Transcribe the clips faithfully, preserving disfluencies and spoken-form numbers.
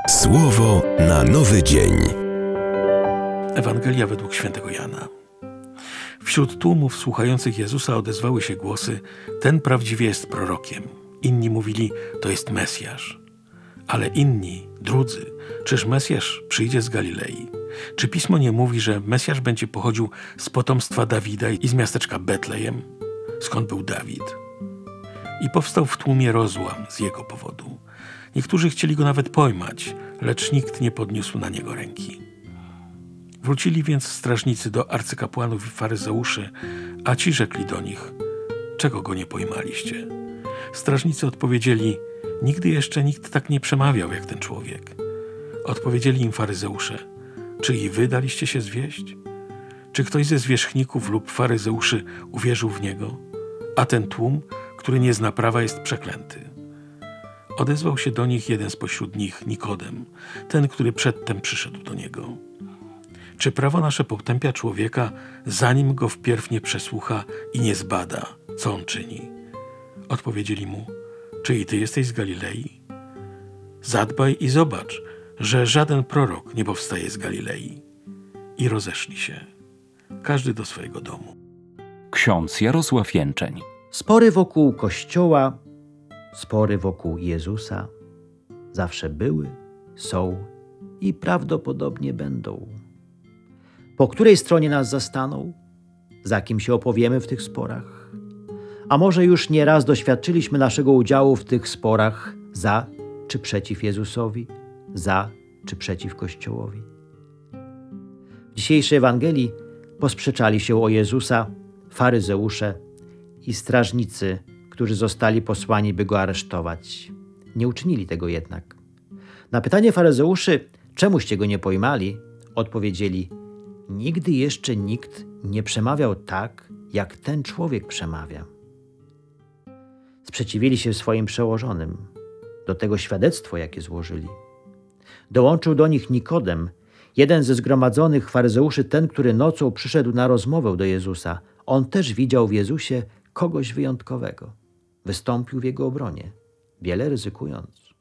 Słowo na nowy dzień. Ewangelia według świętego Jana. Wśród tłumów słuchających Jezusa odezwały się głosy: ten prawdziwie jest prorokiem. Inni mówili: to jest Mesjasz. Ale inni, drudzy: czyż Mesjasz przyjdzie z Galilei? Czy Pismo nie mówi, że Mesjasz będzie pochodził z potomstwa Dawida i z miasteczka Betlejem? Skąd był Dawid? I powstał w tłumie rozłam z jego powodu. Niektórzy chcieli go nawet pojmać, lecz nikt nie podniósł na niego ręki. Wrócili więc strażnicy do arcykapłanów i faryzeuszy, a ci rzekli do nich: czego go nie pojmaliście? Strażnicy odpowiedzieli: nigdy jeszcze nikt tak nie przemawiał jak ten człowiek. Odpowiedzieli im faryzeusze: czy i wy daliście się zwieść? Czy ktoś ze zwierzchników lub faryzeuszy uwierzył w niego? A ten tłum, który nie zna prawa, jest przeklęty. Odezwał się do nich jeden spośród nich, Nikodem, ten, który przedtem przyszedł do niego. Czy prawo nasze potępia człowieka, zanim go wpierw nie przesłucha i nie zbada, co on czyni? Odpowiedzieli mu: czy i ty jesteś z Galilei? Zadbaj i zobacz, że żaden prorok nie powstaje z Galilei. I rozeszli się, każdy do swojego domu. Ksiądz Jarosław Jęczeń. Spory wokół Kościoła, spory wokół Jezusa zawsze były, są i prawdopodobnie będą. Po której stronie nas zastaną? Za kim się opowiemy w tych sporach? A może już nieraz doświadczyliśmy naszego udziału w tych sporach za czy przeciw Jezusowi, za czy przeciw Kościołowi? W dzisiejszej Ewangelii posprzeczali się o Jezusa faryzeusze i strażnicy, którzy zostali posłani, by go aresztować. Nie uczynili tego jednak. Na pytanie faryzeuszy: czemuście go nie pojmali? Odpowiedzieli: nigdy jeszcze nikt nie przemawiał tak, jak ten człowiek przemawia. Sprzeciwili się swoim przełożonym, do tego świadectwo, jakie złożyli. Dołączył do nich Nikodem, jeden ze zgromadzonych faryzeuszy, ten, który nocą przyszedł na rozmowę do Jezusa. On też widział w Jezusie kogoś wyjątkowego. Wystąpił w jego obronie, wiele ryzykując.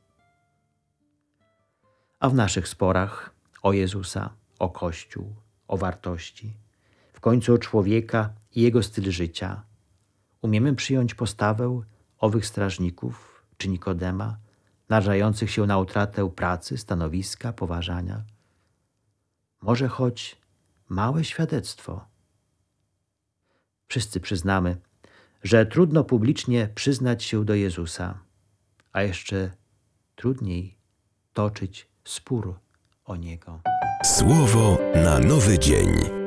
A w naszych sporach o Jezusa, o Kościół, o wartości, w końcu o człowieka i jego styl życia, umiemy przyjąć postawę owych strażników czy Nikodema, narażających się na utratę pracy, stanowiska, poważania. Może choć małe świadectwo. Wszyscy przyznamy, że trudno publicznie przyznać się do Jezusa, a jeszcze trudniej toczyć spór o Niego. Słowo na nowy dzień.